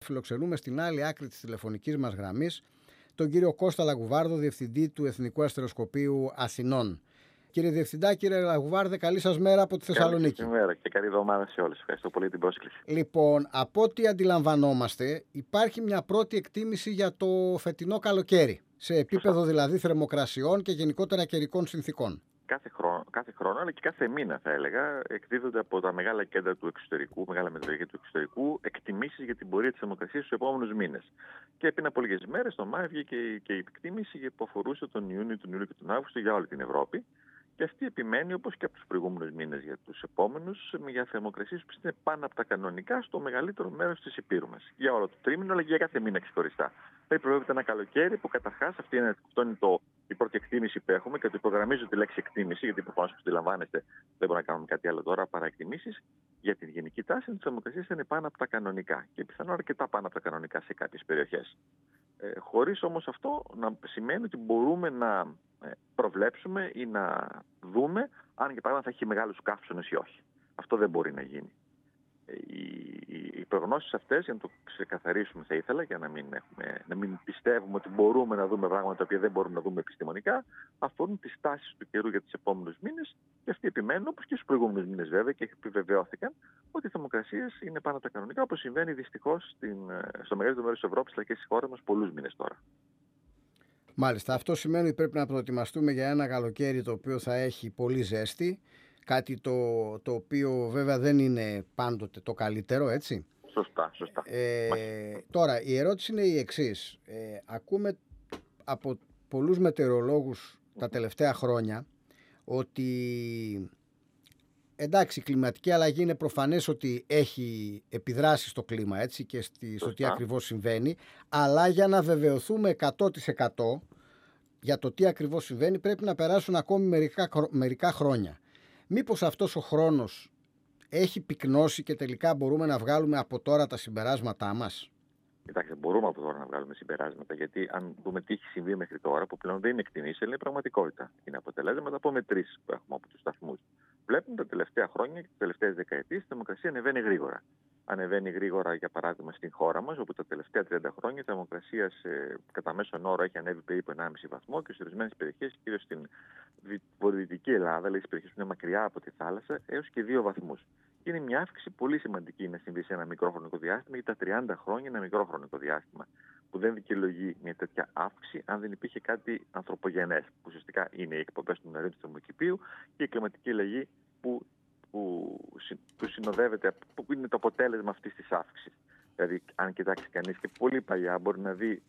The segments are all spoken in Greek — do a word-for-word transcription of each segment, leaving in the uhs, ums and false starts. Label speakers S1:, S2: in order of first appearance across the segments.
S1: φιλοξενούμε στην άλλη άκρη της τηλεφωνικής μας γραμμής τον κύριο Κώστα Λαγουβάρδο, Διευθυντή του Εθνικού Αστεροσκοπείου Αθηνών. Κύριε Διευθυντά, κύριε Λαγουβάρδε, καλή σας μέρα από τη Θεσσαλονίκη.
S2: Καλή μέρα και καλή εβδομάδα σε όλους. Ευχαριστώ πολύ την πρόσκληση.
S1: Λοιπόν, από ό,τι αντιλαμβανόμαστε, υπάρχει μια πρώτη εκτίμηση για το φετινό καλοκαίρι, σε επίπεδο Σωστά. δηλαδή θερμοκρασιών και γενικότερα καιρικών συνθήκων.
S2: Κάθε χρόνο, κάθε χρόνο, αλλά και κάθε μήνα θα έλεγα, εκδίδονται από τα μεγάλα κέντρα του εξωτερικού, μεγάλα μετρολογία του εξωτερικού, εκτιμήσεις για την πορεία της θερμοκρασίας στους επόμενους μήνες. Και πριν από λίγες μέρες, τον Μάιο, βγήκε και η εκτίμηση που αφορούσε τον Ιούνιο, τον Ιούλιο και τον Αύγουστο για όλη την Ευρώπη. Και αυτή επιμένει, όπως και από τους προηγούμενους μήνες για τους επόμενους, για θερμοκρασίες που είναι πάνω από τα κανονικά στο μεγαλύτερο μέρος της Υπήρου μας. Για όλο το τρίμηνο, αλλά και για κάθε μήνα ξεχωριστά. Θα προβλέπεται ένα καλοκαίρι που καταρχάς αυτή είναι, αυτό είναι το, η πρώτη εκτίμηση που έχουμε και το υπογραμμίζω τη λέξη εκτίμηση, γιατί προφανώς που αντιλαμβάνεστε δεν μπορούμε να κάνουμε κάτι άλλο τώρα παρά εκτιμήσεις. Για την γενική τάση της θερμοκρασίας είναι πάνω από τα κανονικά και πιθανόν αρκετά πάνω από τα κανονικά σε κάποιες περιοχές. Ε, χωρίς όμως αυτό να σημαίνει ότι μπορούμε να προβλέψουμε ή να δούμε αν για παράδειγμα θα έχει μεγάλους καύσωνες ή όχι. Αυτό δεν μπορεί να γίνει. Οι, οι, οι προγνώσεις αυτές, για να το ξεκαθαρίσουμε θα ήθελα, για να μην, έχουμε, να μην πιστεύουμε ότι μπορούμε να δούμε πράγματα τα οποία δεν μπορούμε να δούμε επιστημονικά, αφορούν τις τάσεις του καιρού για τους επόμενους μήνες και αυτοί επιμένουν, όπως και στους προηγούμενους μήνες βέβαια, και επιβεβαιώθηκαν ότι οι θερμοκρασίες είναι πάνω από τα κανονικά, όπως συμβαίνει δυστυχώς στην, στο μεγαλύτερο μέρος της Ευρώπης αλλά και στις χώρες μας πολλούς μήνες τώρα.
S1: Μάλιστα, αυτό σημαίνει ότι πρέπει να προετοιμαστούμε για ένα καλοκαίρι το οποίο θα έχει πολύ ζέστη, κάτι το, το οποίο βέβαια δεν είναι πάντοτε το καλύτερο, έτσι.
S2: Σωστά, σωστά.
S1: Ε, τώρα, η ερώτηση είναι η εξής. Ε, ακούμε από πολλούς μετεωρολόγους τα τελευταία χρόνια ότι εντάξει, η κλιματική αλλαγή είναι προφανές ότι έχει επιδράσει στο κλίμα, έτσι, και στη, στο τι ακριβώς συμβαίνει, αλλά για να βεβαιωθούμε εκατό τοις εκατό για το τι ακριβώς συμβαίνει πρέπει να περάσουν ακόμη μερικά, μερικά χρόνια. Μήπως αυτός ο χρόνος έχει πυκνώσει και τελικά μπορούμε να βγάλουμε από τώρα τα συμπεράσματά μας?
S2: Κοιτάξτε, μπορούμε από τώρα να βγάλουμε συμπεράσματα, γιατί αν δούμε τι έχει συμβεί μέχρι τώρα, που πλέον δεν είναι εκτιμήσεις, είναι πραγματικότητα. Είναι αποτελέσματα από μετρήσεις που έχουμε από τους σταθμούς. Βλέπουμε τα τελευταία χρόνια και τις τελευταίες δεκαετίες η θερμοκρασία ανεβαίνει γρήγορα. Ανεβαίνει γρήγορα, για παράδειγμα, στην χώρα μας, όπου τα τελευταία τριάντα χρόνια η θερμοκρασία σε, κατά μέσον όρο έχει ανέβει περίπου ενάμιση βαθμό και σε ορισμένες περιοχές, κυρίως στην βορειοδυτική Ελλάδα, δηλαδή στις περιοχές που είναι μακριά από τη θάλασσα, έως και δύο βαθμούς. Και είναι μια αύξηση πολύ σημαντική να συμβεί σε ένα μικρό χρονικό διάστημα, γιατί τα τριάντα χρόνια είναι ένα μικρό χρονικό διάστημα, που δεν δικαιολογεί μια τέτοια αύξηση αν δεν υπήρχε κάτι ανθρωπογενές, που ουσιαστικά είναι οι εκπομπές του νερού του θερμοκηπίου και η κλιματική αλλαγή που, που, που συνοδεύεται, που είναι το αποτέλεσμα αυτής της αύξησης. Δηλαδή, αν κοιτάξει κανείς και πολύ παλιά, μπορεί να δει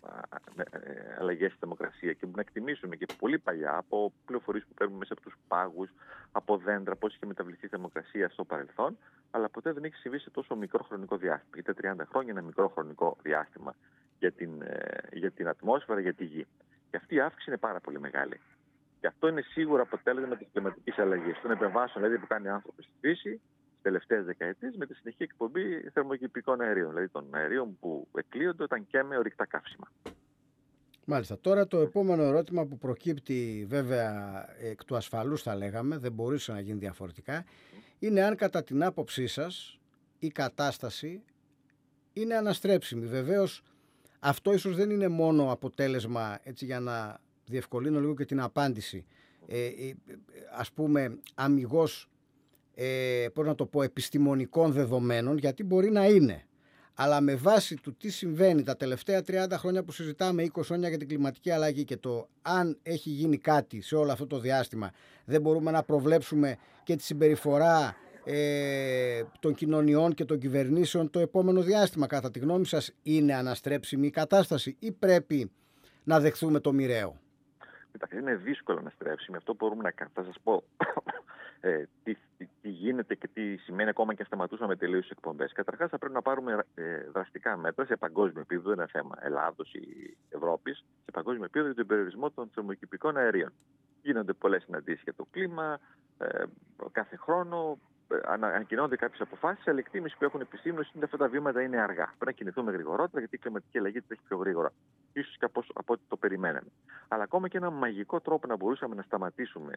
S2: αλλαγές στη θερμοκρασία και μπορεί να εκτιμήσουμε και πολύ παλιά από πληροφορίες που παίρνουμε μέσα από τους πάγους, από δέντρα, πώς είχε μεταβληθεί η θερμοκρασία στο παρελθόν, αλλά ποτέ δεν έχει συμβεί σε τόσο μικρό χρονικό διάστημα. Γιατί τα τριάντα χρόνια είναι ένα μικρό χρονικό διάστημα για την, για την ατμόσφαιρα, για τη γη. Και αυτή η αύξηση είναι πάρα πολύ μεγάλη. Και αυτό είναι σίγουρα αποτέλεσμα της κλιματικής αλλαγής, των επεμβάσεων δηλαδή, που κάνει ο άνθρωπος στη φύση τελευταίες δεκαετίες, με τη συνεχή εκπομπή θερμοκηπικών αερίων, δηλαδή των αερίων που εκλείονται όταν καίμε ορυκτά καύσιμα.
S1: Μάλιστα. Τώρα το επόμενο ερώτημα που προκύπτει βέβαια εκ του ασφαλούς θα λέγαμε, δεν μπορούσε να γίνει διαφορετικά, είναι αν κατά την άποψή σας η κατάσταση είναι αναστρέψιμη. Βεβαίως αυτό ίσως δεν είναι μόνο αποτέλεσμα, έτσι για να διευκολύνω λίγο και την απάντηση, ε, ε, ας πούμε αμιγώς Ε, πώς να το πω, επιστημονικών δεδομένων, γιατί μπορεί να είναι, αλλά με βάση του τι συμβαίνει τα τελευταία τριάντα χρόνια που συζητάμε, είκοσι χρόνια για την κλιματική αλλαγή και το αν έχει γίνει κάτι σε όλο αυτό το διάστημα, δεν μπορούμε να προβλέψουμε και τη συμπεριφορά ε, των κοινωνιών και των κυβερνήσεων το επόμενο διάστημα. Κατά τη γνώμη σας, είναι αναστρέψιμη η κατάσταση ή πρέπει να δεχθούμε το μοιραίο?
S2: Κοιτάξτε, είναι δύσκολο να στρέψουμε. Αυτό μπορούμε να κάνουμε. Θα σας πω ε, τι, τι, τι γίνεται και τι σημαίνει ακόμα και αν σταματούσαμε τελείως τις εκπομπές. Καταρχάς, θα πρέπει να πάρουμε ε, δραστικά μέτρα σε παγκόσμιο επίπεδο, δεν είναι θέμα Ελλάδος ή Ευρώπης, σε παγκόσμιο επίπεδο για τον περιορισμό των θερμοκηπικών αερίων. Γίνονται πολλές συναντήσεις για το κλίμα, ε, κάθε χρόνο. Ανακοινώνονται κάποιες αποφάσεις, αλλά οι εκτίμησεις που έχουν επιστήμονες είναι ότι αυτά τα βήματα είναι αργά. Πρέπει να κινηθούμε γρηγορότερα, γιατί η κλιματική αλλαγή τρέχει πιο γρήγορα. Ίσως και από, από ό,τι το περιμέναμε. Αλλά ακόμα και ένα μαγικό τρόπο να μπορούσαμε να σταματήσουμε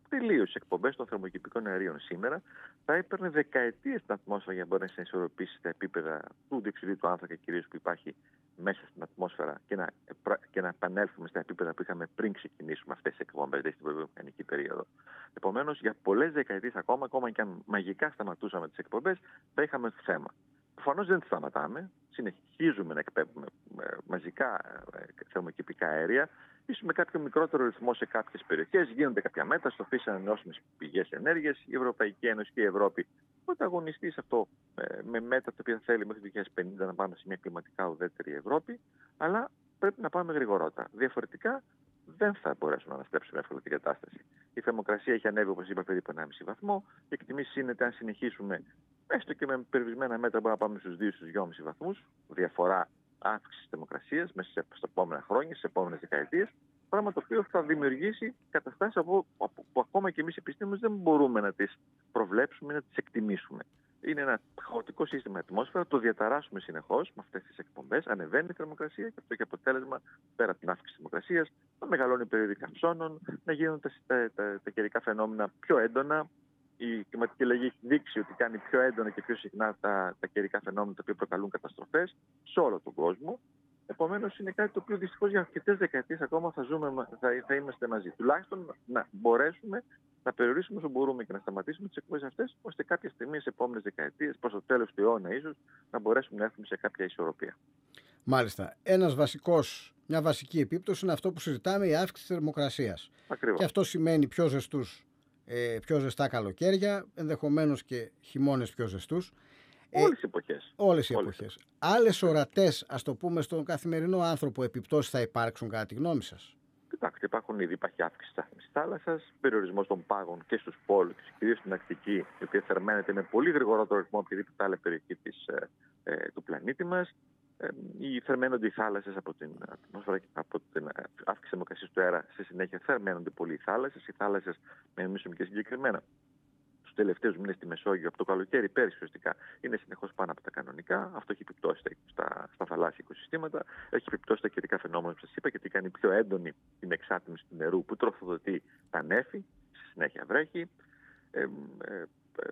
S2: τελείως τις εκπομπές των θερμοκηπικών αερίων σήμερα, θα έπαιρνε δεκαετίες στην ατμόσφαιρα για να μπορέσει να ισορροπήσει τα επίπεδα του διοξειδίου του άνθρακα κυρίως που υπάρχει μέσα στην ατμόσφαιρα και να, και να επανέλθουμε στα επίπεδα που είχαμε πριν ξεκινήσουμε αυτές τις εκπομπές, δηλαδή στην πρωτοβιομηχανική περίοδο. Επομένως, για πολλές δεκαετίες ακόμα, ακόμα και αν μαγικά σταματούσαμε τις εκπομπές, θα είχαμε θέμα. Προφανώς δεν σταματάμε, συνεχίζουμε να εκπέμπουμε μαζικά θερμοκηπικά αέρια, ίσως με κάποιο μικρότερο ρυθμό σε κάποιες περιοχές. Γίνονται κάποια μέτρα στο φύση ανανεώσιμες πηγές ενέργειας. Η Ευρωπαϊκή Ένωση και η Ευρώπη πρωταγωνιστεί σε αυτό με μέτρα τα οποία θέλει μέχρι το δύο χιλιάδες πενήντα να πάμε σε μια κλιματικά ουδέτερη Ευρώπη. Αλλά πρέπει να πάμε γρηγορότερα. Διαφορετικά δεν θα μπορέσουμε να αναστρέψουμε εύκολα την κατάσταση. Η θερμοκρασία έχει ανέβει, όπως είπα, περίπου ενάμιση βαθμό. Οι εκτιμήσεις είναι ότι αν συνεχίσουμε, έστω και με περιορισμένα μέτρα, μπορούμε να πάμε στους δύο στους δυόμισι βαθμούς. Διαφορά αύξηση της θερμοκρασίας μέσα στα επόμενα χρόνια, στις επόμενες δεκαετίες. Πράγμα το οποίο θα δημιουργήσει καταστάσεις που, που ακόμα και εμείς οι επιστήμονες δεν μπορούμε να τις προβλέψουμε ή να τις εκτιμήσουμε. Είναι ένα χαοτικό σύστημα ατμόσφαιρα, το διαταράσσουμε συνεχώς με αυτές τις εκπομπές, ανεβαίνει η θερμοκρασία και αυτό έχει αποτέλεσμα πέρα από την αύξηση της θερμοκρασίας να μεγαλώνει η περίοδοι καυσώνων, να γίνουν τα, τα, τα, τα καιρικά φαινόμενα πιο έντονα. Η κλιματική αλλαγή έχει δείξει ότι κάνει πιο έντονα και πιο συχνά τα, τα καιρικά φαινόμενα τα οποία προκαλούν καταστροφές σε όλο τον κόσμο. Επομένως, είναι κάτι το οποίο δυστυχώς για αρκετές δεκαετίες ακόμα θα, ζούμε, θα, θα είμαστε μαζί. Τουλάχιστον να μπορέσουμε να περιορίσουμε όσο μπορούμε και να σταματήσουμε τις εκπομπές αυτές, ώστε κάποια στιγμή στις επόμενες δεκαετίες, προς το τέλος του αιώνα ίσως, να μπορέσουμε να έρθουμε σε κάποια ισορροπία.
S1: Μάλιστα. Ένας βασικός, μια βασική επίπτωση είναι αυτό που συζητάμε, η αύξηση της θερμοκρασίας.
S2: Ακριβώς.
S1: Και αυτό σημαίνει πιο ζεστούς, ε, πιο ζεστά καλοκαίρια, ενδεχομένως και χειμώνες πιο ζεστούς.
S2: Όλες οι εποχές.
S1: Όλες οι εποχές. Άλλες ορατές, ας το πούμε, στον καθημερινό άνθρωπο επιπτώσεις θα υπάρξουν κατά τη γνώμη σας?
S2: Κοιτάξτε, υπάρχουν ήδη, υπάρχει αύξηση της στάθμης της θάλασσας, περιορισμός των πάγων και στους πόλους, κυρίως στην Αρκτική, η οποία θερμαίνεται με πολύ γρηγορότερο ρυθμό από οποιαδήποτε άλλη περιοχή της, ε, ε, του πλανήτη μας. Ε, οι θερμαίνονται οι θάλασσες από την ατμόσφαιρα και από την αύξηση θερμοκρασίας του αέρα. Στη συνέχεια θερμαίνονται πολύ οι θάλασσες. Οι θάλασσες, με νομίζουμε και συγκεκριμένα, τους τελευταίους μήνες στη Μεσόγειο, από το καλοκαίρι πέρυσι ουσιαστικά, είναι συνεχώς πάνω από τα κανονικά. Αυτό έχει επιπτώσει στα, στα θαλάσσια οικοσυστήματα, έχει επιπτώσει στα καιρικά φαινόμενα που σας είπα, γιατί κάνει πιο έντονη την εξάτμιση του νερού που τροφοδοτεί τα νέφη, στη συνέχεια βρέχει. Ε, ε, ε,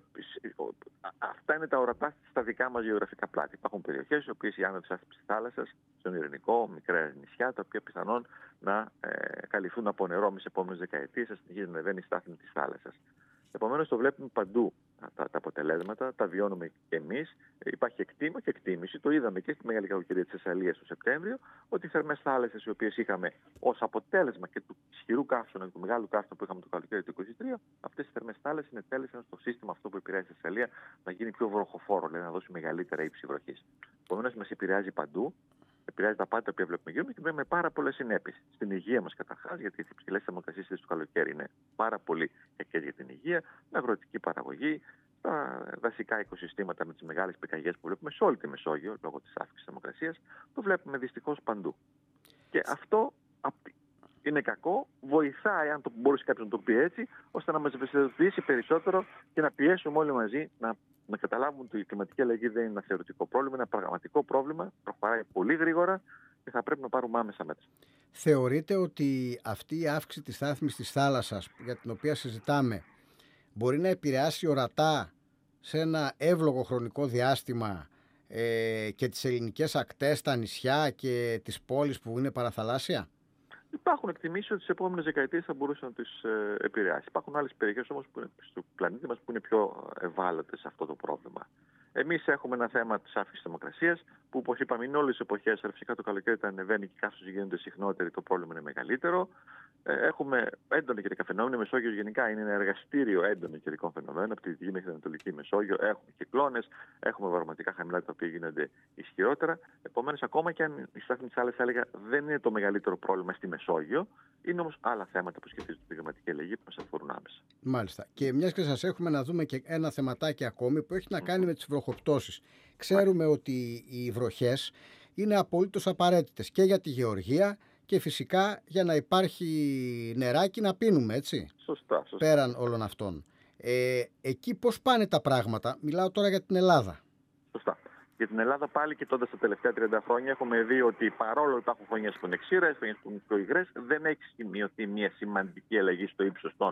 S2: Αυτά είναι τα ορατά στα δικά μας γεωγραφικά πλάτη. Υπάρχουν περιοχές στις οποίες η άνοδος της θάλασσας, στον Ειρηνικό, μικρά νησιά, τα οποία πιθανόν να ε, καλυφθούν από νερό με τις επόμενες δεκαετίες, θα συνεχίζει να ανεβαίνει η στάθμη της θάλασσας. Επομένως, το βλέπουμε παντού τα, τα αποτελέσματα, τα βιώνουμε και εμείς. Υπάρχει εκτίμηση και εκτίμηση, το είδαμε και στη Μεγάλη Κακοκαιρία της Θεσσαλίας το Σεπτέμβριο, ότι οι θερμές θάλασσες, οι οποίες είχαμε ως αποτέλεσμα και του ισχυρού καύσωνα και του μεγάλου καύσωνα που είχαμε το καλοκαίρι του είκοσι τρία, αυτές οι θερμές θάλασσες συνετέλεσαν στο σύστημα αυτό που επηρεάζει τη Θεσσαλία να γίνει πιο βροχοφόρο, δηλαδή να δώσει μεγαλύτερα ύψη βροχής. Επομένως, μας επηρεάζει παντού. Επηρεάζει τα πάντα τα οποία βλέπουμε γύρω και με πάρα πολλές συνέπειες. Στην υγεία μας καταρχάς, γιατί οι υψηλές θερμοκρασίες του καλοκαίρι είναι πάρα πολύ κακές για την υγεία, την αγροτική παραγωγή, τα δασικά οικοσυστήματα με τις μεγάλες πυρκαγιές που βλέπουμε σε όλη τη Μεσόγειο λόγω της αύξησης της θερμοκρασίας, το βλέπουμε δυστυχώς παντού. Και αυτό είναι κακό, βοηθάει, αν το μπορούσε κάποιος να το πει έτσι, ώστε να μας ευαισθητοποιήσει περισσότερο και να πιέσουμε όλοι μαζί να, να καταλάβουμε ότι η κλιματική αλλαγή δεν είναι ένα θεωρητικό πρόβλημα, είναι ένα πραγματικό πρόβλημα, προχωράει πολύ γρήγορα και θα πρέπει να πάρουμε άμεσα μέτρα.
S1: Θεωρείτε ότι αυτή η αύξηση της στάθμης της θάλασσας, για την οποία συζητάμε, μπορεί να επηρεάσει ορατά σε ένα εύλογο χρονικό διάστημα ε, και τις ελληνικές ακτές, τα νησιά και τις πόλεις που είναι παραθαλάσσια?
S2: Υπάρχουν εκτιμήσεις ότι τις επόμενες δεκαετίες θα μπορούσε να τις ε, επηρεάσει. Υπάρχουν άλλες περιοχές όμως που είναι, στο πλανήτη μας που είναι πιο ευάλωτες σε αυτό το πρόβλημα. Εμείς έχουμε ένα θέμα της αύξησης της θερμοκρασίας, που όπως είπαμε είναι όλες τις εποχές, αλλά φυσικά το καλοκαίρι όταν ανεβαίνει και οι καύσωσες γίνονται συχνότεροι, το πρόβλημα είναι μεγαλύτερο. Έχουμε έντονα καιρικά φαινόμενα. Η Μεσόγειος γενικά είναι ένα εργαστήριο έντονων καιρικών φαινομένων. Από τη Δυτική μέχρι την Ανατολική Μεσόγειο έχουμε κυκλώνες, έχουμε βαρματικά χαμηλά τα οποία γίνονται ισχυρότερα. Επομένως, ακόμα και αν η στάθμη της θάλασσας, έλεγα, δεν είναι το μεγαλύτερο πρόβλημα στη Μεσόγειο, είναι όμως άλλα θέματα που σχετίζονται με την κλιματική αλλαγή που μας αφορούν άμεσα.
S1: Μάλιστα. Και μιας και σας έχουμε, να δούμε και ένα θεματάκι ακόμη που έχει να κάνει mm-hmm. με τις βροχοπτώσεις. Ξέρουμε mm-hmm. ότι οι βροχές είναι απολύτως απαραίτητες και για τη γεωργία και φυσικά για να υπάρχει νεράκι να πίνουμε, έτσι.
S2: Σωστά, σωστά.
S1: Πέραν όλων αυτών. Ε, εκεί πώς πάνε τα πράγματα? Μιλάω τώρα για την Ελλάδα.
S2: Σωστά. Για την Ελλάδα πάλι, κοιτώντας τα τελευταία τριάντα χρόνια, έχουμε δει ότι παρόλο που υπάρχουν χρονιές που είναι ξηρές, χρονιές που είναι πιο υγρές, δεν έχει σημειωθεί μια σημαντική αλλαγή στο ύψος των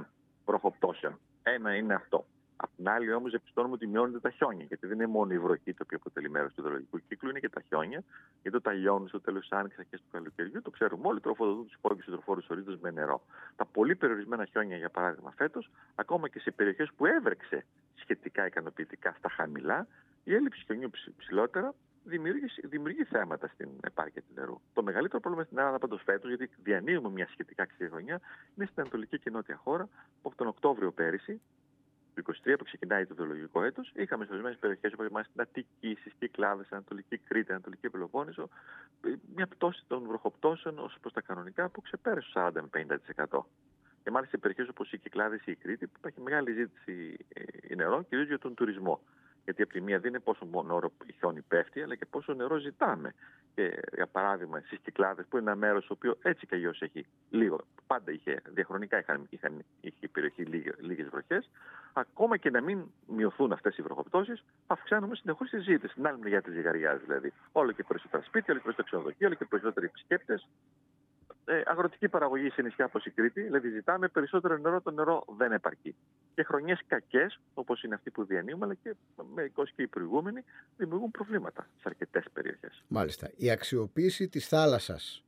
S2: βροχοπτώσεων. Ένα είναι αυτό. Απ' την άλλη, όμως, διαπιστώνουμε ότι μειώνονται τα χιόνια. Γιατί δεν είναι μόνο η βροχή το οποίο αποτελεί μέρος του υδρολογικού κύκλου, είναι και τα χιόνια. Γιατί όταν λιώνουν στο τέλος της άνοιξης και του καλοκαιριού, το ξέρουμε όλοι, τροφοδοτούν τους υπόγειους και υδροφόρους ορίζοντες με νερό. Τα πολύ περιορισμένα χιόνια, για παράδειγμα, φέτος, ακόμα και σε περιοχές που έβρεξε σχετικά ικανοποιητικά στα χαμηλά, η έλλειψη χιονιού ψηλότερα δημιουργεί, δημιουργεί θέματα στην επάρκεια του νερού. Το μεγαλύτερο πρόβλημα στην Ελλάδα πάντως φέτος, γιατί διανύουμε μια σχετικά ξηρή χρονιά, είναι στην Ανατολική και Νότια χώρα, που από τον Οκτώβριο πέρυσι, το είκοσι τρία που ξεκινάει το υδρολογικό έτος, είχαμε σε ορισμένες περιοχές όπως είμαστε στην Αττική, στις Κυκλάδες, Ανατολική Κρήτη, Ανατολική Πελοπόννησο, μια πτώση των βροχοπτώσεων ως προς τα κανονικά που ξεπέρασε το σαράντα με πενήντα τοις εκατό. Και μάλιστα σε περιοχές όπως οι Κυκλάδες ή η Κρήτη, που υπάρχει μεγάλη ζήτηση νερό, κυρίως για τον τουρισμό. Γιατί από τη μία δεν είναι πόσο μόνο η χιόνι πέφτει, αλλά και πόσο νερό ζητάμε. Και, για παράδειγμα, στις Κυκλάδες, που είναι ένα μέρος το οποίο έτσι κι αλλιώς έχει λίγο, πάντα είχε, διαχρονικά είχαν, είχαν, είχε η περιοχή λίγες βροχές, ακόμα και να μην μειωθούν αυτές οι βροχοπτώσεις, αυξάνουμε συνεχώς τη ζήτηση. Στην άλλη μεριά της ζυγαριάς δηλαδή. Όλο και περισσότερα σπίτια, όλο και περισσότερα ξενοδοχεία, όλο και περισσότεροι επισκέπτες. Ε, αγροτική παραγωγή σε νησιά όπως η Κρήτη, δηλαδή ζητάμε περισσότερο νερό, το νερό δεν επαρκεί. Και χρονιές κακές, όπως είναι αυτή που διανύουμε, αλλά και μερικώς και οι προηγούμενοι, δημιουργούν προβλήματα σε αρκετές περιοχές.
S1: Μάλιστα. Η αξιοποίηση της θάλασσας,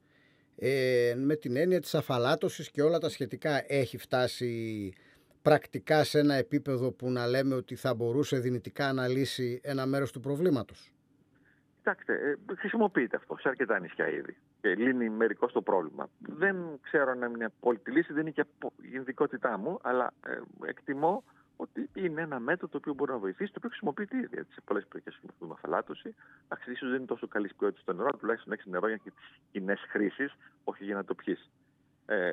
S1: ε, με την έννοια της αφαλάτωσης και όλα τα σχετικά, έχει φτάσει πρακτικά σε ένα επίπεδο που να λέμε ότι θα μπορούσε δυνητικά να λύσει ένα μέρος του προβλήματος?
S2: Κοιτάξτε, ε, χρησιμοποιείται αυτό σε αρκετά νησιά ήδη και λύνει μερικώς το πρόβλημα. Δεν ξέρω αν είναι απόλυτη λύση, δεν είναι και η ειδικότητά μου, αλλά ε, εκτιμώ ότι είναι ένα μέτρο το οποίο μπορεί να βοηθήσει, το οποίο χρησιμοποιείται ήδη. Γιατί σε πολλές περιοχές χρησιμοποιούμε αφαλάτωση. Ίσως δεν είναι τόσο καλή ποιότητα στο νερό, τουλάχιστον έχει νερό για τις κοινές χρήσεις, όχι για να το πιείς. Ε,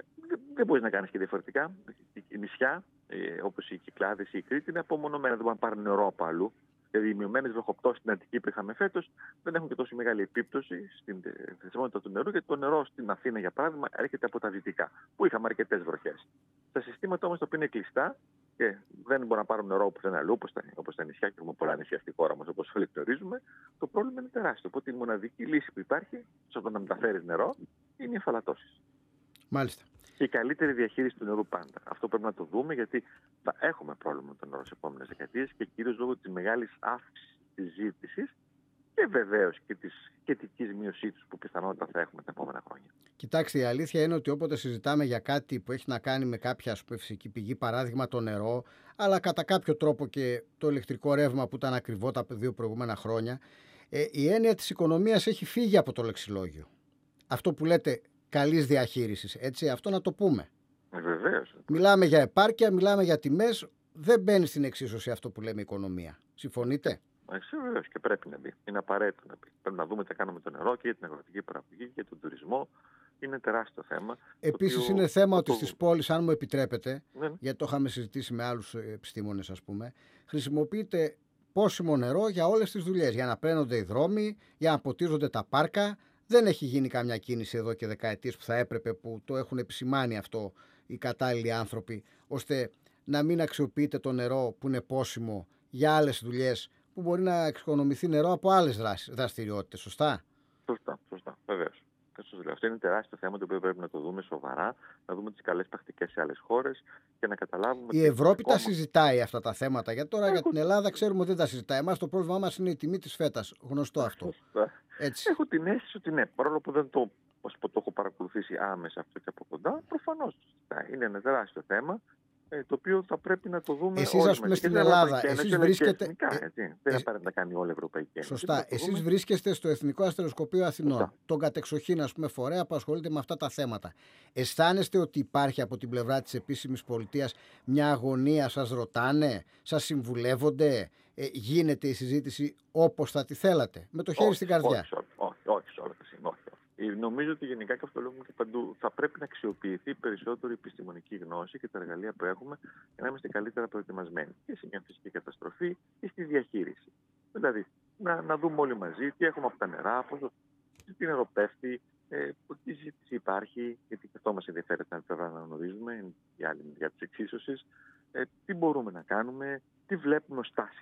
S2: δεν μπορείς να κάνεις και διαφορετικά. Οι νησιά, ε, όπως οι Κυκλάδες ή η Κρήτη, είναι απομονωμένα, δεν μπορούν να πάρουν νερό από αλλού. Δηλαδή, οι μειωμένες βροχοπτώσεις στην Αττική που είχαμε φέτος δεν έχουν και τόσο μεγάλη επίπτωση στην θεσμότητα του νερού, γιατί το νερό στην Αθήνα, για παράδειγμα, έρχεται από τα δυτικά, που είχαμε αρκετές βροχές. Τα συστήματα όμως τα οποία είναι κλειστά και δεν μπορούν να πάρουν νερό που δεν αλλού, όπως τα, όπως τα νησιά, και έχουμε πολλά νησιά στη χώρα μας, όπως όλοι γνωρίζουμε, το πρόβλημα είναι τεράστιο. Οπότε η μοναδική λύση που υπάρχει, στο να μεταφέρεις νερό, είναι οι αφαλατώσεις.
S1: Μάλιστα.
S2: Και η καλύτερη διαχείριση του νερού πάντα. Αυτό πρέπει να το δούμε, γιατί θα έχουμε πρόβλημα με το νερό σε επόμενες δεκαετίες και κυρίως λόγω της μεγάλης αύξησης της ζήτησης και βεβαίως και της σχετικής μείωσής τους που πιθανότατα θα έχουμε τα επόμενα χρόνια.
S1: Κοιτάξτε, η αλήθεια είναι ότι όποτε συζητάμε για κάτι που έχει να κάνει με κάποια ας πούμε, φυσική πηγή, παράδειγμα το νερό, αλλά κατά κάποιο τρόπο και το ηλεκτρικό ρεύμα που ήταν ακριβό τα δύο προηγούμενα χρόνια, ε, η έννοια της οικονομίας έχει φύγει από το λεξιλόγιο. Αυτό που λέτε καλής διαχείρισης, έτσι, αυτό να το πούμε.
S2: Ε, βεβαίως.
S1: Μιλάμε για επάρκεια, μιλάμε για τιμές, δεν μπαίνει στην εξίσωση αυτό που λέμε οικονομία. Συμφωνείτε?
S2: Έτσι, βεβαίως, και πρέπει να μπει. Είναι απαραίτητο να μπει. Πρέπει να δούμε τι κάνουμε το νερό και για την αγροτική παραγωγή και για τον τουρισμό. Είναι τεράστιο θέμα.
S1: Επίσης
S2: οποίο...
S1: είναι θέμα
S2: το...
S1: ότι στις πόλεις, αν μου επιτρέπετε,
S2: ναι.
S1: γιατί το είχαμε συζητήσει με άλλους επιστήμονες ας πούμε, χρησιμοποιείται πόσιμο νερό για όλες τις δουλειές, για να πλένονται οι δρόμοι, για να ποτίζονται τα πάρκα. Δεν έχει γίνει καμιά κίνηση εδώ και δεκαετίες που θα έπρεπε, που το έχουν επισημάνει αυτό οι κατάλληλοι άνθρωποι, ώστε να μην αξιοποιείται το νερό που είναι πόσιμο για άλλες δουλειές, που μπορεί να εξοικονομηθεί νερό από άλλες δραστηριότητες. Σωστά?
S2: Σωστά, σωστά, βεβαίως. Αυτό είναι τεράστιο θέμα το οποίο πρέπει να το δούμε σοβαρά, να δούμε τις καλές πρακτικές σε άλλες χώρες και να καταλάβουμε.
S1: Η Ευρώπη τα συζητάει αυτά τα θέματα. Για τώρα,
S2: Έχω...
S1: για την Ελλάδα, ξέρουμε ότι δεν τα συζητάει. Εμάς το πρόβλημά μας είναι η τιμή της φέτας. Γνωστό αυτό. Έτσι.
S2: Έχω την αίσθηση ότι ναι, παρόλο που δεν το, πω, το έχω παρακολουθήσει άμεσα αυτό και από κοντά, προφανώς είναι ένα τεράστιο θέμα. Το οποίο θα πρέπει να το δούμε.
S1: Εσείς, ας πούμε, στην Ελλάδα, εσείς βρίσκεστε.
S2: Εθνικά, έτσι. Δεν απαραίτητα να κάνει όλη η Ευρωπαϊκή Ένωση.
S1: Σωστά. Εσείς βρίσκεστε στο Εθνικό Αστεροσκοπείο Αθηνών. Σωστά. Τον κατεξοχήν, ας πούμε, φορέα που ασχολείται με αυτά τα θέματα. Αισθάνεστε ότι υπάρχει από την πλευρά της επίσημης πολιτείας μια αγωνία, σας ρωτάνε, σας συμβουλεύονται, ε, γίνεται η συζήτηση όπως θα τη θέλατε, με το χέρι
S2: όχι,
S1: στην καρδιά?
S2: Όχι, όχι, όχι, όχι, όχι. Νομίζω ότι γενικά, και αυτό λέμε και παντού, θα πρέπει να αξιοποιηθεί περισσότερο η επιστημονική γνώση και τα εργαλεία που έχουμε για να είμαστε καλύτερα προετοιμασμένοι και σε μια φυσική καταστροφή ή στη διαχείριση. Δηλαδή, να, να δούμε όλοι μαζί τι έχουμε από τα νερά, πόσο, τι νερό πέφτει, ε, τι ζήτηση υπάρχει, γιατί και αυτό μας ενδιαφέρει να γνωρίζουμε, είναι η άλλη μεριά της εξίσωσης, ε, τι μπορούμε να κάνουμε, τι βλέπουμε ως τάσεις,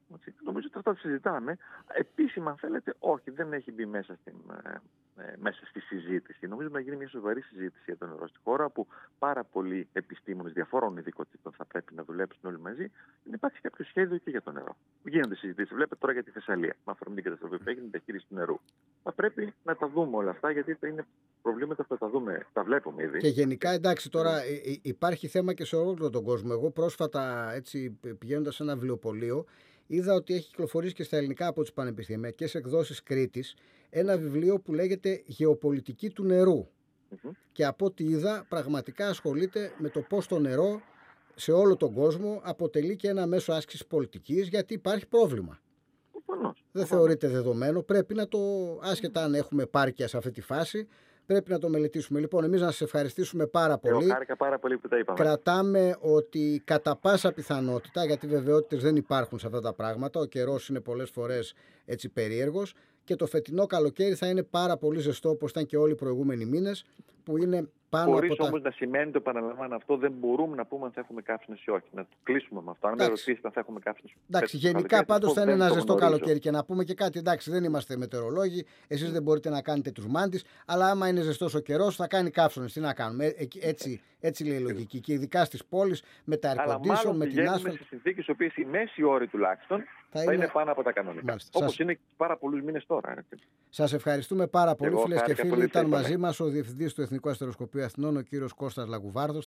S2: Έτσι. Νομίζω ότι αυτά τα συζητάμε. Επίσημα, αν θέλετε, όχι, δεν έχει μπει μέσα, στην, ε, μέσα στη συζήτηση. Νομίζω να γίνει μια σοβαρή συζήτηση για το νερό στη χώρα, που πάρα πολλοί επιστήμονες διαφόρων ειδικοτήτων θα πρέπει να δουλέψουν όλοι μαζί, να υπάρξει κάποιο σχέδιο και για το νερό. Γίνονται συζητήσεις. Βλέπετε τώρα για τη Θεσσαλία, με αφορμή την καταστροφή που έγινε, τη διαχείριση του νερού. Θα πρέπει να τα δούμε όλα αυτά, γιατί θα είναι προβλήματα που θα τα δούμε, τα βλέπουμε ήδη.
S1: Και γενικά, εντάξει, τώρα mm. υπάρχει θέμα και σε όλο τον κόσμο. Εγώ πρόσφατα, έτσι, πηγαίνοντας σε ένα βιβλιοπωλείο, είδα ότι έχει κυκλοφορήσει και στα ελληνικά από τις πανεπιστημιακές εκδόσεις Κρήτης ένα βιβλίο που λέγεται «Γεωπολιτική του νερού». Mm-hmm. Και από ό,τι είδα, πραγματικά ασχολείται με το πώς το νερό σε όλο τον κόσμο αποτελεί και ένα μέσο άσκησης πολιτικής, γιατί υπάρχει πρόβλημα.
S2: Προφανώς.
S1: Δεν θεωρείται δεδομένο. Πρέπει να το, άσχετα αν έχουμε επάρκεια σε αυτή τη φάση, πρέπει να το μελετήσουμε. Λοιπόν, εμείς να σας ευχαριστήσουμε πάρα πολύ.
S2: Εγώ χάρηκα πάρα πολύ που τα είπαμε.
S1: Κρατάμε ότι κατά πάσα πιθανότητα, γιατί βεβαιότητες δεν υπάρχουν σε αυτά τα πράγματα, ο καιρός είναι πολλές φορές έτσι περίεργος, και το φετινό καλοκαίρι θα είναι πάρα πολύ ζεστό, όπως ήταν και όλοι οι προηγούμενοι μήνες, που είναι πάνω
S2: Χωρίς
S1: από τα...
S2: όμως να σημαίνει, το επαναλαμβάνω αυτό, δεν μπορούμε να πούμε αν θα έχουμε καύσωνες ή όχι. Να το κλείσουμε με αυτό. Αν με ρωτήσετε αν θα έχουμε καύσωνες.
S1: Εντάξει, γενικά πάντως θα είναι ένα ζεστό καλοκαίρι. Και να πούμε και κάτι, εντάξει, δεν είμαστε μετεωρολόγοι, εσείς δεν μπορείτε να κάνετε τους μάντις, αλλά άμα είναι ζεστός ο καιρός θα κάνει καύσωνες. Τι να κάνουμε. Ε, έτσι, έτσι λέει η λογική. Και ειδικά στις πόλεις, με τα air condition, με την άσφαλτ.
S2: Σε συνθήκες στις οποίες η μέση όρη τουλάχιστον θα, θα είναι... είναι πάνω από τα κανονικά. Όπως σας... είναι πάρα πολλούς μήνες τώρα.
S1: Σας ευχαριστούμε πάρα πολύ, φίλες και φίλοι. Ήταν μαζί μας ο Διευθυντής του Εθνικού Αστεροσκοπείου Αθηνών, ο κύριος Κώστας Λαγουβάρδος.